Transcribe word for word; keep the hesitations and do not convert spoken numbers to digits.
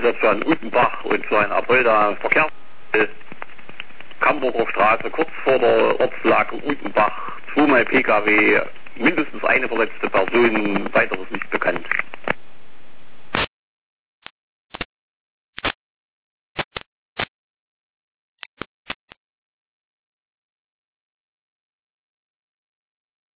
Situation in Utenbach und so ein Apolda Verkehr. Kamburger Straße, kurz vor der Ortslage Utenbach, zweimal P K W, mindestens eine verletzte Person, weiteres nicht bekannt.